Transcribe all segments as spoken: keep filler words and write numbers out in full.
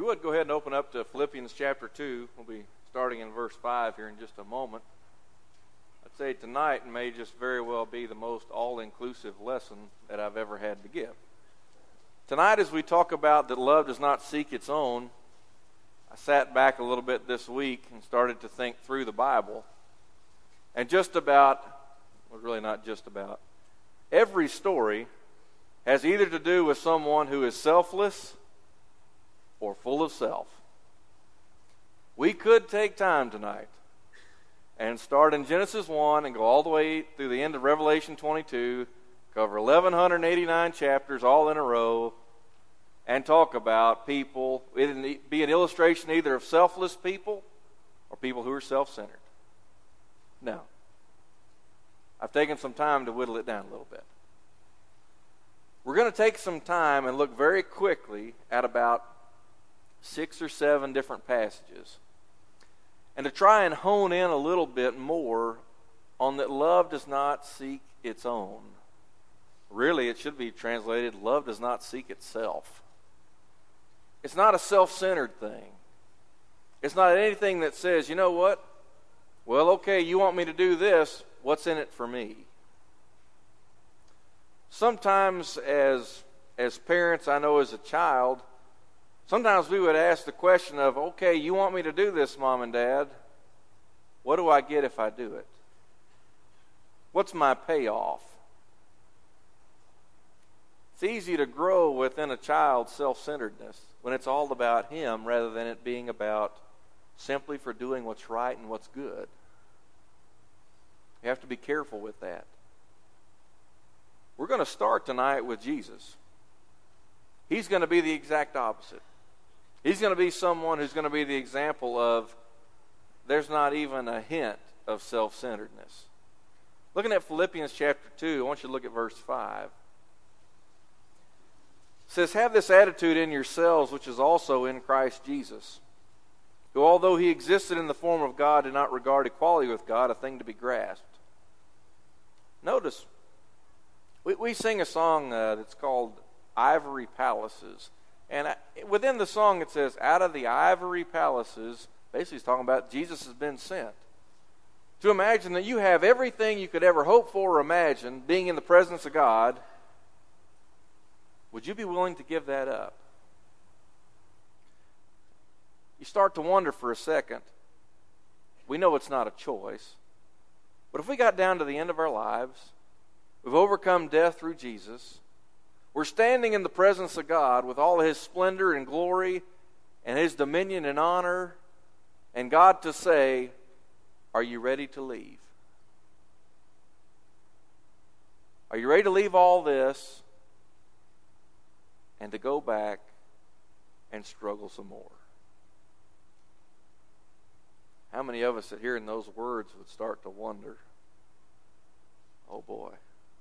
would, go ahead and open up to Philippians chapter two. We'll be starting in verse five here in just a moment. I'd say tonight may just very well be the most all-inclusive lesson that I've ever had to give. Tonight, as we talk about that love does not seek its own, I sat back a little bit this week and started to think through the Bible. And just about, well, really not just about, every story has either to do with someone who is selfless or full of self. We could take time tonight and start in Genesis one and go all the way through the end of Revelation twenty-two, cover eleven eighty-nine chapters all in a row, and talk about people, it'd be an illustration either of selfless people or people who are self-centered. No. I've taken some time to whittle it down a little bit. We're going to take some time and look very quickly at about six or seven different passages, and to try and hone in a little bit more on that love does not seek its own. Really, it should be translated, love does not seek itself. It's not a self-centered thing. It's not anything that says, you know what? Well, okay, you want me to do this. What's in it for me? Sometimes as, as parents, I know as a child, sometimes we would ask the question of, okay, you want me to do this, Mom and Dad. What do I get if I do it? What's my payoff? It's easy to grow within a child's self-centeredness when it's all about him rather than it being about simply for doing what's right and what's good. You have to be careful with that. We're going to start tonight with Jesus. He's going to be the exact opposite. He's going to be someone who's going to be the example of there's not even a hint of self-centeredness. Looking at Philippians chapter two, I want you to look at verse five. It says, have this attitude in yourselves, which is also in Christ Jesus, who although he existed in the form of God, did not regard equality with God a thing to be grasped. Notice, we, we sing a song uh, that's called Ivory Palaces. And I, within the song it says, out of the ivory palaces, basically it's talking about Jesus has been sent. To imagine that you have everything you could ever hope for or imagine being in the presence of God, would you be willing to give that up? You start to wonder for a second. We know it's not a choice. But if we got down to the end of our lives, we've overcome death through Jesus, we're standing in the presence of God with all his splendor and glory and his dominion and honor, and God to say, are you ready to leave? Are you ready to leave all this and to go back and struggle some more? How many of us that hearing those words would start to wonder, oh boy.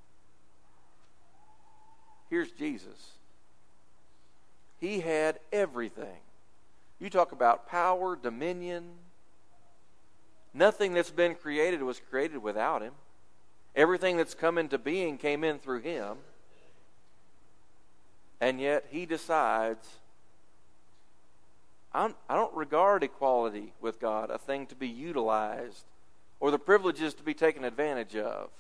Here's Jesus. He had everything. You talk about power, dominion. Nothing that's been created was created without him. Everything that's come into being came in through him. And yet he decides, I'm, I don't regard equality with God a thing to be utilized or the privileges to be taken advantage of.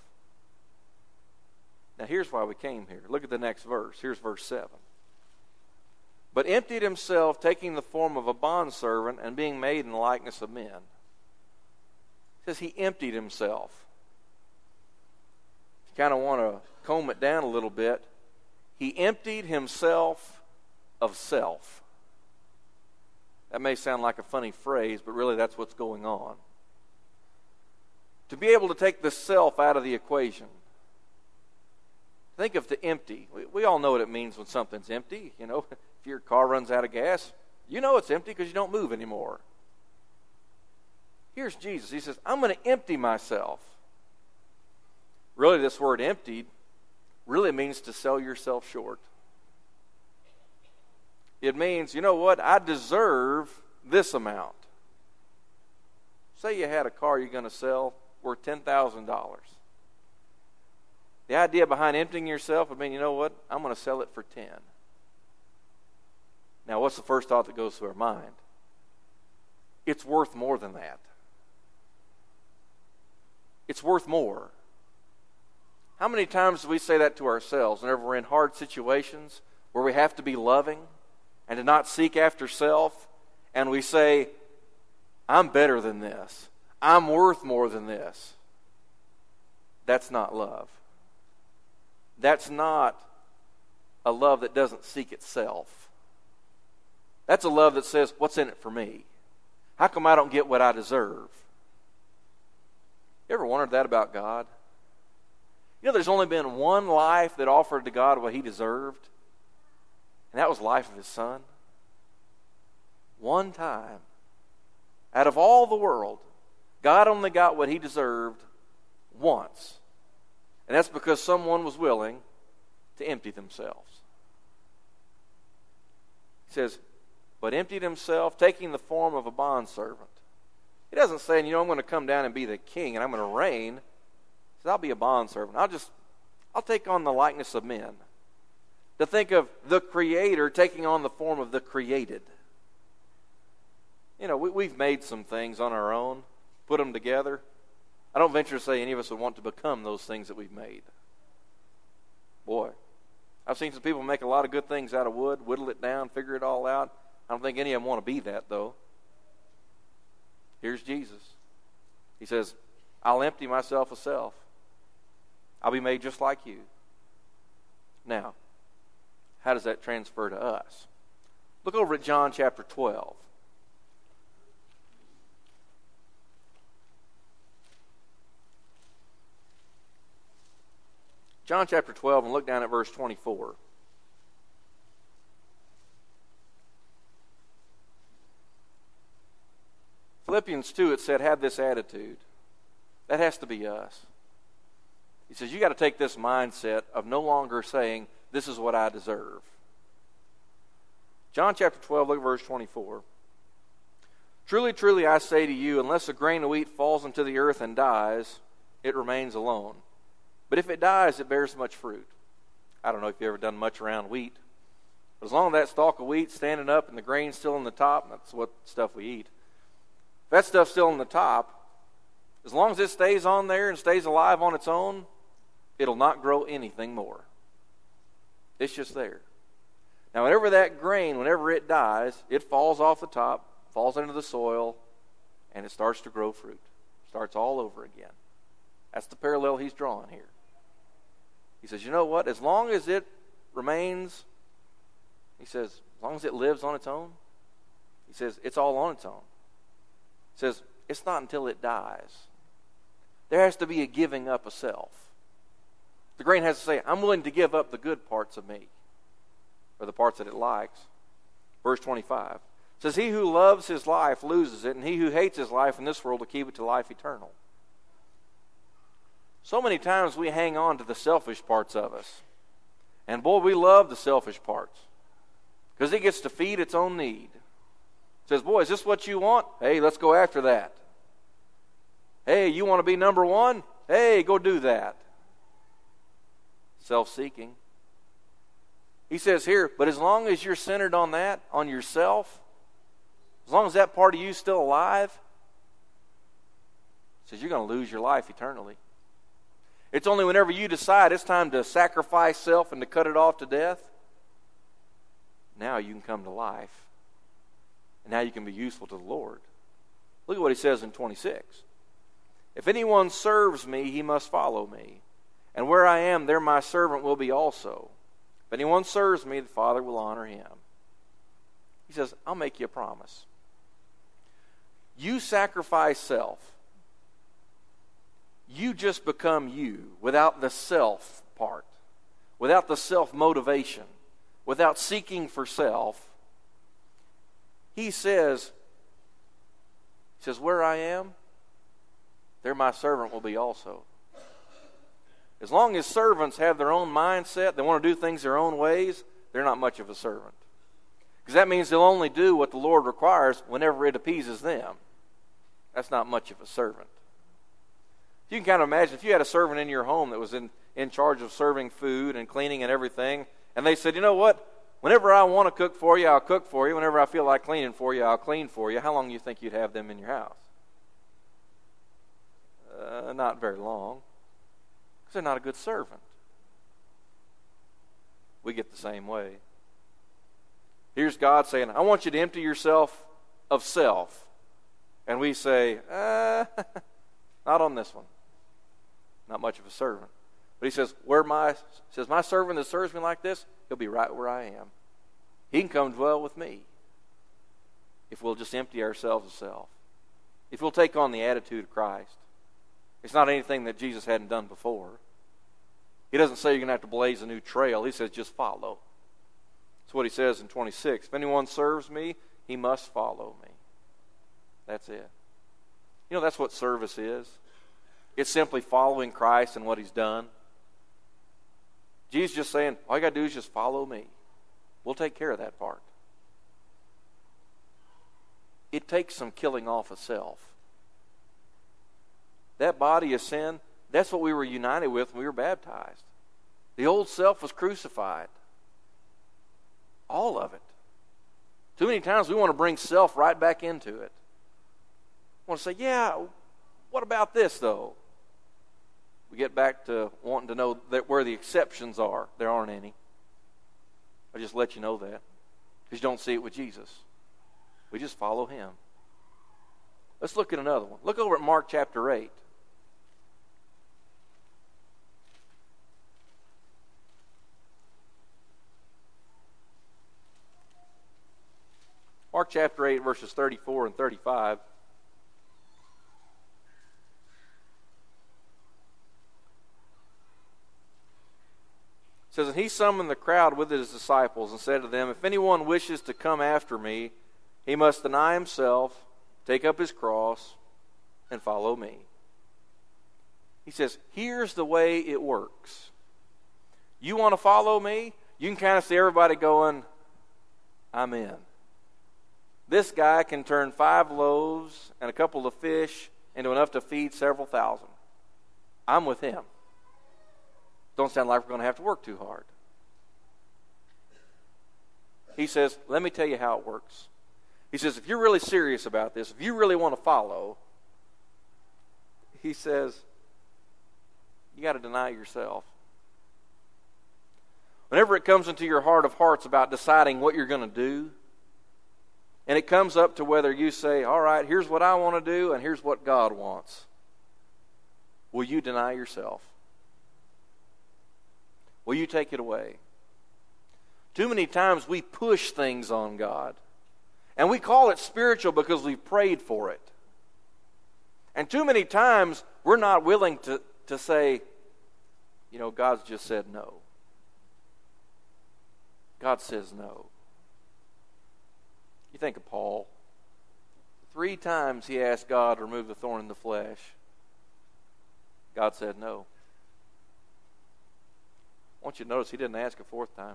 Now here's why we came here. Look at the next verse. Here's verse seven. But emptied himself, taking the form of a bondservant and being made in the likeness of men. It says he emptied himself. If you kind of want to comb it down a little bit, he emptied himself of self. That may sound like a funny phrase, but really that's what's going on. To be able to take the self out of the equation. Think of the empty. We, we all know what it means when something's empty. You know, if your car runs out of gas, you know it's empty because you don't move anymore. Here's Jesus. He says, I'm going to empty myself. Really, this word emptied really means to sell yourself short. It means, you know what, I deserve this amount. Say you had a car you're going to sell worth ten thousand dollars. The idea behind emptying yourself would mean, you know what, I'm going to sell it for ten. Now, what's the first thought that goes through our mind? It's worth more than that. It's worth more. How many times do we say that to ourselves whenever we're in hard situations where we have to be loving and to not seek after self, and we say, I'm better than this. I'm worth more than this. That's not love. That's not a love that doesn't seek itself. That's a love that says, what's in it for me? How come I don't get what I deserve? You ever wondered that about God? You know, there's only been one life that offered to God what he deserved, and that was the life of his son. One time. Out of all the world, God only got what he deserved once. And that's because someone was willing to empty themselves. He says, but emptied himself, taking the form of a bondservant. He doesn't say, you know, I'm going to come down and be the king and I'm going to reign. He says, I'll be a bondservant. I'll just, I'll take on the likeness of men. To think of the Creator taking on the form of the created. You know, we, we've made some things on our own, put them together. I don't venture to say any of us would want to become those things that we've made. Boy, I've seen some people make a lot of good things out of wood, whittle it down, figure it all out. I don't think any of them want to be that, though. Here's Jesus. He says, I'll empty myself of self. I'll be made just like you. Now, how does that transfer to us? Look over at John chapter twelve. John chapter twelve, and look down at verse twenty-four. Philippians two, it said, have this attitude. That has to be us. He says, you got to take this mindset of no longer saying, this is what I deserve. John chapter twelve, look at verse twenty-four. Truly, truly, I say to you, unless a grain of wheat falls into the earth and dies, it remains alone. But if it dies, it bears much fruit. I don't know if you've ever done much around wheat. But as long as that stalk of wheat standing up and the grain's still on the top, that's what stuff we eat. If that stuff's still on the top, as long as it stays on there and stays alive on its own, it'll not grow anything more. It's just there. Now, whenever that grain, whenever it dies, it falls off the top, falls into the soil, and it starts to grow fruit. Starts all over again. That's the parallel he's drawing here. He says, you know what? As long as it remains, he says, as long as it lives on its own, he says, it's all on its own. He says, it's not until it dies. There has to be a giving up of self. The grain has to say, I'm willing to give up the good parts of me, or the parts that it likes. Verse twenty-five says, he who loves his life loses it, and he who hates his life in this world will keep it to life eternal. So many times we hang on to the selfish parts of us. And boy, we love the selfish parts. Because it gets to feed its own need. It says, boy, is this what you want? Hey, let's go after that. Hey, you want to be number one? Hey, go do that. Self-seeking. He says here, but as long as you're centered on that, on yourself, as long as that part of you is still alive, he says you're going to lose your life eternally. It's only whenever you decide it's time to sacrifice self and to cut it off to death, now you can come to life. And now you can be useful to the Lord. Look at what he says in twenty-six. If anyone serves me, he must follow me. And where I am, there my servant will be also. If anyone serves me, the Father will honor him. He says, I'll make you a promise. You sacrifice self. You just become you without the self part, without the self-motivation, without seeking for self. He says, he says, where I am, there my servant will be also. As long as servants have their own mindset, they want to do things their own ways, they're not much of a servant. Because that means they'll only do what the Lord requires whenever it appeases them. That's not much of a servant. You can kind of imagine if you had a servant in your home that was in, in charge of serving food and cleaning and everything, and they said, you know what, Whenever I want to cook for you, I'll cook for you. Whenever I feel like cleaning for you, I'll clean for you. How long do you think you'd have them in your house? Uh, not very long. Because they're not a good servant. We get the same way. Here's God saying, I want you to empty yourself of self. And we say, uh, not on this one. Not much of a servant. But he says, where my says my servant that serves me like this, he'll be right where I am. He can come dwell with me if we'll just empty ourselves of self. If we'll take on the attitude of Christ. It's not anything that Jesus hadn't done before. He doesn't say you're going to have to blaze a new trail. He says just follow. That's what he says in twenty-six. If anyone serves me, he must follow me. That's it. You know, that's what service is. It's simply following Christ and what he's done. Jesus just saying, all you got to do is just follow me. We'll take care of that part. It takes some killing off of self. That body of sin, that's what we were united with when we were baptized. The old self was crucified. All of it. Too many times we want to bring self right back into it. We want to say, yeah, what about this though? We get back to wanting to know that where the exceptions are. There aren't any. I just let you know that. Because you don't see it with Jesus. We just follow him. Let's look at another one. Look over at Mark chapter eight. Mark chapter eight, verses thirty-four and thirty-five. It says, and he summoned the crowd with his disciples and said to them, if anyone wishes to come after me, he must deny himself, take up his cross, and follow me. He says, here's the way it works. You want to follow me? You can kind of see everybody going, I'm in. This guy can turn five loaves and a couple of fish into enough to feed several thousand. I'm with him. Don't sound like we're going to have to work too hard. He says, let me tell you how it works. He says, if you're really serious about this, if you really want to follow, he says, you got to deny yourself. Whenever it comes into your heart of hearts about deciding what you're going to do, and it comes up to whether you say, all right, here's what I want to do, and here's what God wants, will you deny yourself? Will you take it away? Too many times we push things on God. And we call it spiritual because we've prayed for it. And too many times we're not willing to, to say, you know, God's just said no. God says no. You think of Paul. Three times he asked God to remove the thorn in the flesh. God said no. I want you to notice he didn't ask a fourth time.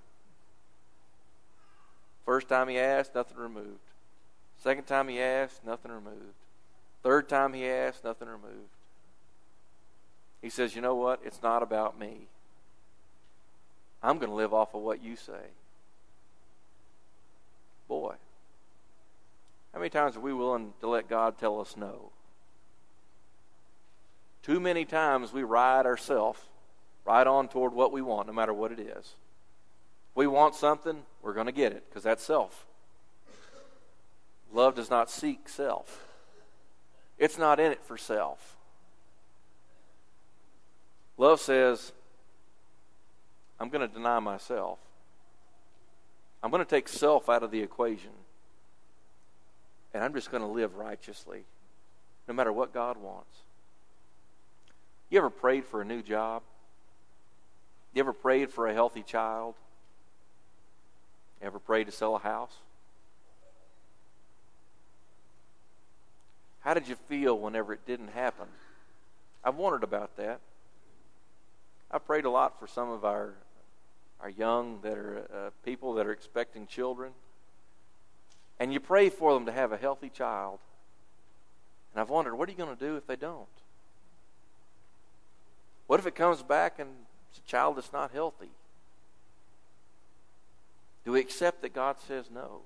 First time he asked, nothing removed. Second time he asked, nothing removed. Third time he asked, nothing removed. He says, you know what? It's not about me. I'm going to live off of what you say. Boy, how many times are we willing to let God tell us no? Too many times we ride ourselves right on toward what we want, no matter what it is. If we want something, we're going to get it, because that's self. Love does not seek self. It's not in it for self. Love says, I'm going to deny myself. I'm going to take self out of the equation. And I'm just going to live righteously, no matter what God wants. You ever prayed for a new job? You ever prayed for a healthy child? You ever prayed to sell a house? How did you feel whenever it didn't happen? I've wondered about that. I prayed a lot for some of our our young that are uh, people that are expecting children. And you pray for them to have a healthy child. And I've wondered, what are you going to do if they don't? What if it comes back and it's a child that's not healthy? Do we accept that God says no?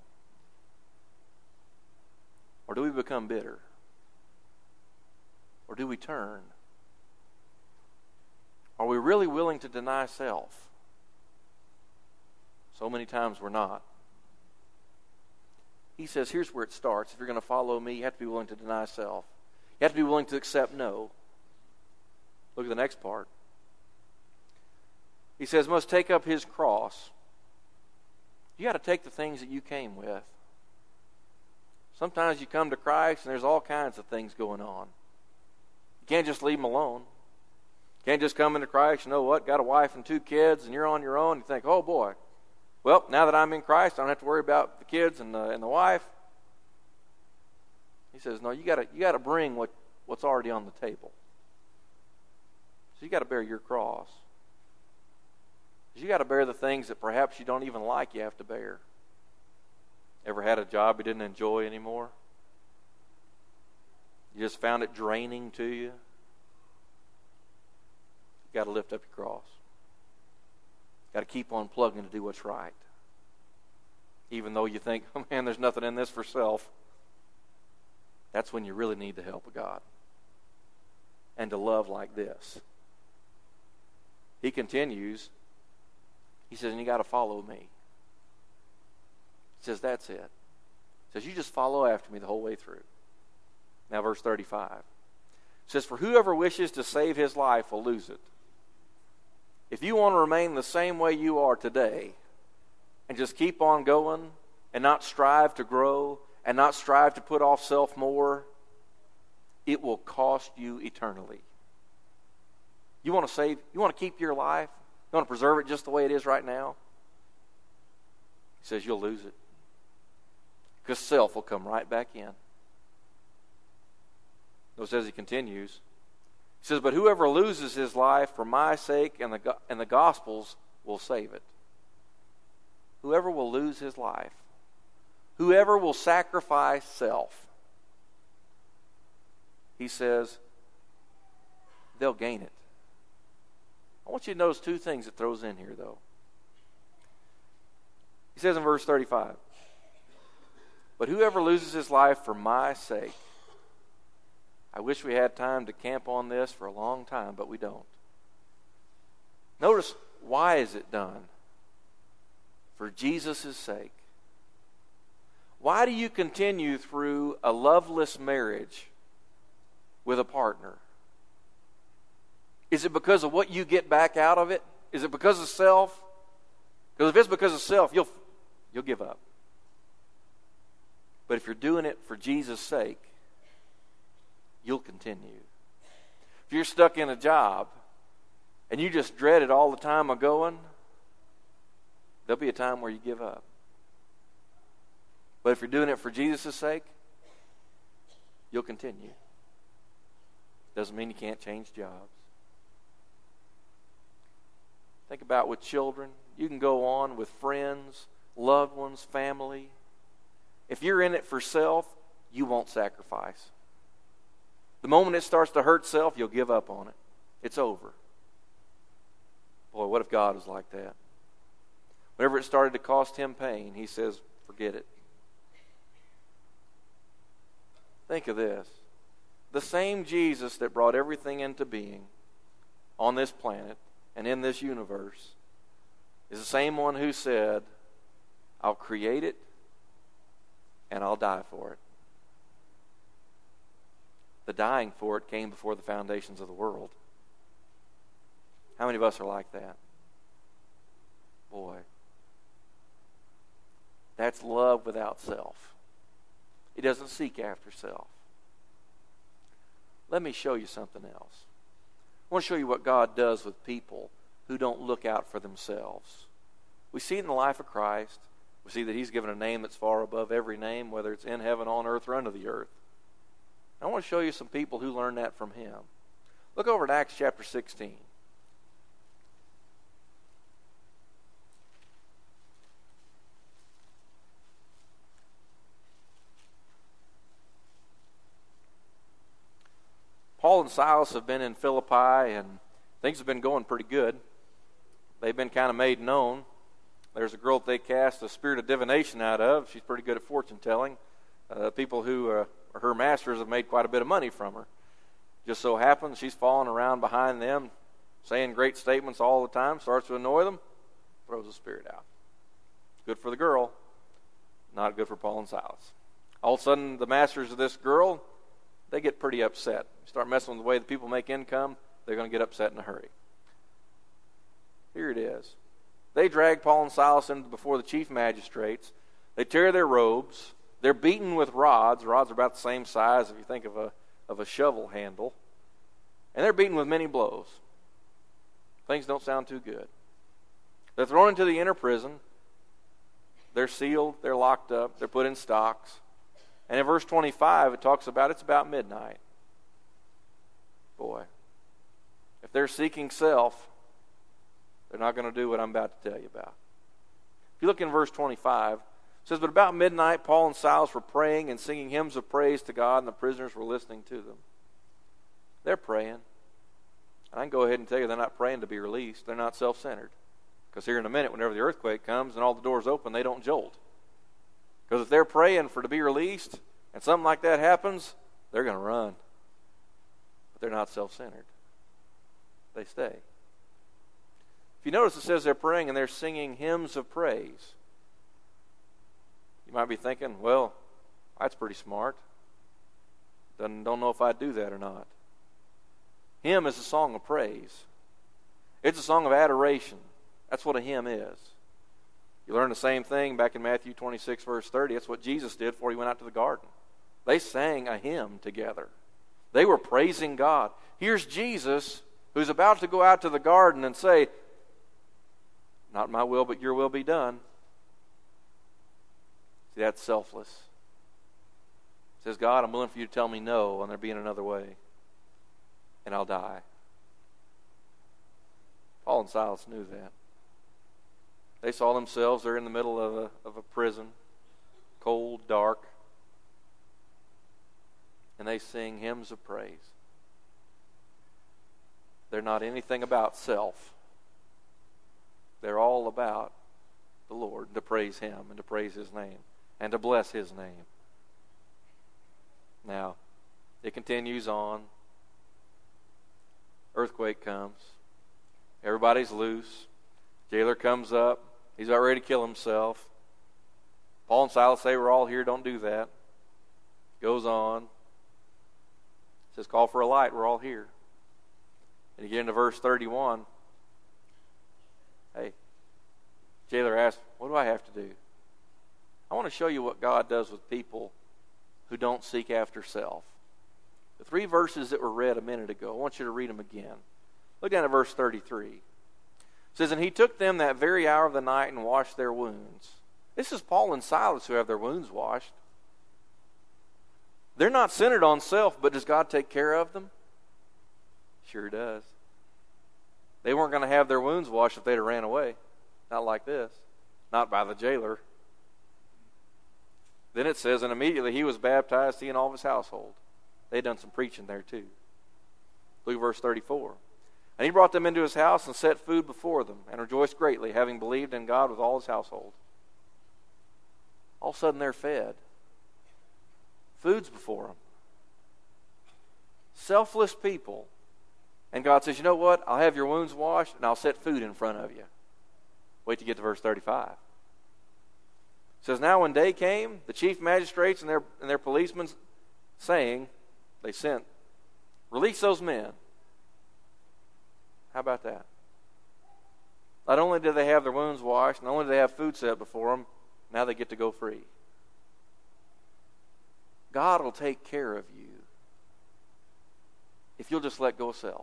Or do we become bitter? Or do we turn? Are we really willing to deny self? So many times we're not. He says, here's where it starts. If you're going to follow me, you have to be willing to deny self. You have to be willing to accept no. Look at the next part. He says, must take up his cross. You got to take the things that you came with. Sometimes you come to Christ and there's all kinds of things going on. You can't just leave them alone. You can't just come into Christ, you know what, got a wife and two kids and you're on your own. You think, oh boy, well, now that I'm in Christ, I don't have to worry about the kids and the, and the wife. He says, no, you got to you got to bring what, what's already on the table. So you got to bear your cross. You got to bear the things that perhaps you don't even like you have to bear. Ever had a job you didn't enjoy anymore? You just found it draining to you? You got to lift up your cross. Got to keep on plugging to do what's right. Even though you think, oh man, there's nothing in this for self. That's when you really need the help of God. And to love like this. He continues. He says, and you got to follow me. He says, that's it. He says, you just follow after me the whole way through. Now verse thirty-five. It says, for whoever wishes to save his life will lose it. If you want to remain the same way you are today and just keep on going and not strive to grow and not strive to put off self more, it will cost you eternally. You want to save, you want to keep your life? You want to preserve it just the way it is right now? He says you'll lose it. Because self will come right back in. Notice as he continues, he says, but whoever loses his life for my sake and the, and the gospel's will save it. Whoever will lose his life, whoever will sacrifice self, he says, they'll gain it. I want you to notice two things it throws in here, though. He says in verse thirty-five, but whoever loses his life for my sake. I wish we had time to camp on this for a long time, but we don't. Notice, why is it done? For Jesus' sake. Why do you continue through a loveless marriage with a partner? Is it because of what you get back out of it? Is it because of self? Because if it's because of self, you'll, you'll give up. But if you're doing it for Jesus' sake, you'll continue. If you're stuck in a job and you just dread it all the time of going, there'll be a time where you give up. But if you're doing it for Jesus' sake, you'll continue. Doesn't mean you can't change jobs. Think about with children. You can go on with friends, loved ones, family. If you're in it for self, you won't sacrifice. The moment it starts to hurt self, you'll give up on it. It's over. Boy, what if God was like that? Whenever it started to cost him pain, he says, forget it. Think of this. The same Jesus that brought everything into being on this planet and in this universe is the same one who said, I'll create it and I'll die for it. The dying for it came before the foundations of the world. How many of us are like that? Boy. That's love without self. It doesn't seek after self. Let me show you something else. I want to show you what God does with people who don't look out for themselves. We see it in the life of Christ. We see that he's given a name that's far above every name, whether it's in heaven, on earth, or under the earth. I want to show you some people who learned that from him. Look over at Acts chapter sixteen. Paul and Silas have been in Philippi, and things have been going pretty good. They've been kind of made known. There's a girl that they cast a spirit of divination out of. She's pretty good at fortune telling. Uh, people who uh, are her masters have made quite a bit of money from her. Just so happens she's falling around behind them, saying great statements all the time, starts to annoy them, throws the spirit out. Good for the girl, not good for Paul and Silas. All of a sudden, the masters of this girl, they get pretty upset. Start messing with the way the people make income, they're going to get upset in a hurry. Here it is. They drag Paul and Silas in before the chief magistrates. They tear their robes. They're beaten with rods. Rods are about the same size if you think of a, of a shovel handle. And they're beaten with many blows. Things don't sound too good. They're thrown into the inner prison. They're sealed. They're locked up. They're put in stocks. And in verse twenty-five, it talks about it's about midnight. Boy, if they're seeking self, they're not going to do what I'm about to tell you about. If you look in verse twenty-five, it says, "But about midnight, Paul and Silas were praying and singing hymns of praise to God, and the prisoners were listening to them." They're praying. And I can go ahead and tell you they're not praying to be released. They're not self-centered. Because here in a minute, whenever the earthquake comes and all the doors open, they don't jolt. Because if they're praying for to be released and something like that happens, they're going to run. But they're not self-centered. They stay. If you notice, it says they're praying and they're singing hymns of praise. You might be thinking, well, that's pretty smart. Don't know if I'd do that or not. Hymn is a song of praise. It's a song of adoration. That's what a hymn is. You learn the same thing back in Matthew twenty-six, verse thirty. That's what Jesus did before he went out to the garden. They sang a hymn together. They were praising God. Here's Jesus, who's about to go out to the garden and say, "Not my will, but your will be done." See, that's selfless. It says, "God, I'm willing for you to tell me no, and there being another way, and I'll die." Paul and Silas knew that. They saw themselves, they're in the middle of a, of a prison, cold, dark, and they sing hymns of praise. They're not anything about self. They're all about the Lord, to praise Him and to praise His name and to bless His name. Now, it continues on. Earthquake comes. Everybody's loose. Jailer comes up. He's about ready to kill himself. Paul and Silas say, "We're all here. Don't do that." Goes on. Says, "Call for a light. We're all here." And you get into verse thirty-one. Hey, jailer asks, "What do I have to do?" I want to show you what God does with people who don't seek after self. The three verses that were read a minute ago, I want you to read them again. Look down at verse thirty-three. It says, "And he took them that very hour of the night and washed their wounds." This is Paul and Silas who have their wounds washed. They're not centered on self, but does God take care of them? Sure does. They weren't going to have their wounds washed if they'd have ran away. Not like this. Not by the jailer. Then it says, "And immediately he was baptized, he and all of his household." They'd done some preaching there too. Look at verse thirty-four. "And he brought them into his house and set food before them, and rejoiced greatly, having believed in God with all his household." All of a sudden they're fed. Food's before them. Selfless people. And God says, "You know what? I'll have your wounds washed, and I'll set food in front of you." Wait to get to verse thirty-five. It says, "Now when day came, the chief magistrates and their, and their policemen saying," they sent, "Release those men." How about that? Not only did they have their wounds washed, not only did they have food set before them, now they get to go free. God will take care of you if you'll just let go of self.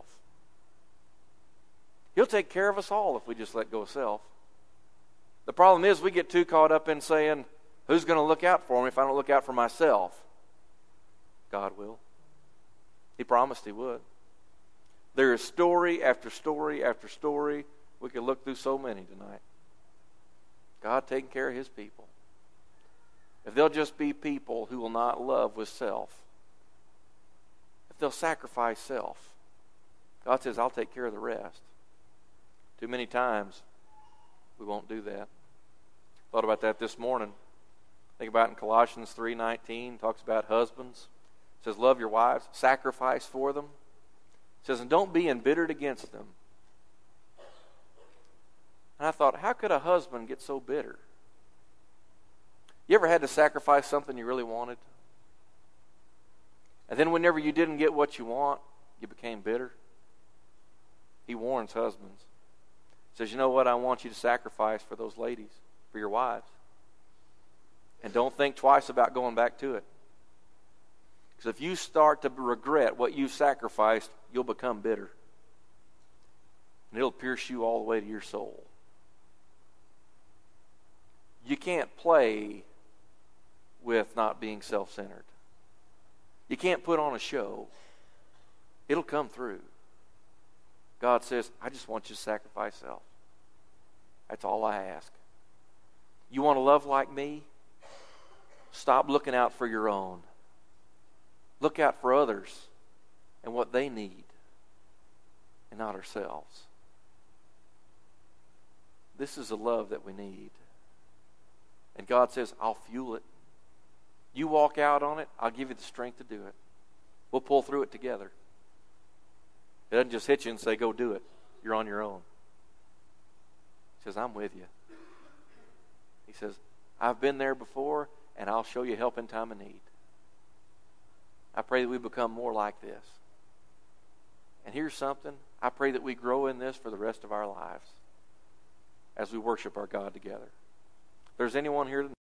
He'll take care of us all if we just let go of self. The problem is we get too caught up in saying, "Who's going to look out for me if I don't look out for myself?" God will. He promised He would. There is story after story after story. We could look through so many tonight. God taking care of His people. If they'll just be people who will not love with self, if they'll sacrifice self, God says, "I'll take care of the rest." Too many times we won't do that. Thought about that this morning. Think about in Colossians three nineteen, talks about husbands. It says, love your wives, sacrifice for them. It says, and don't be embittered against them. And I thought, how could a husband get so bitter? You ever had to sacrifice something you really wanted? And then whenever you didn't get what you want, you became bitter? He warns husbands. He says, you know what? I want you to sacrifice for those ladies, for your wives. And don't think twice about going back to it. Because if you start to regret what you sacrificed, you'll become bitter. And it'll pierce you all the way to your soul. You can't play with not being self-centered. You can't put on a show. It'll come through. God says, I just want you to sacrifice self. That's all I ask. You want to love like me? Stop looking out for your own. Look out for others and what they need, and not ourselves. This is the love that we need. And God says, I'll fuel it. You walk out on it, I'll give you the strength to do it. We'll pull through it together. It doesn't just hit you and say, go do it. You're on your own. He says, I'm with you. He says, I've been there before, and I'll show you help in time of need. I pray that we become more like this. And here's something. I pray that we grow in this for the rest of our lives as we worship our God together. If there's anyone here tonight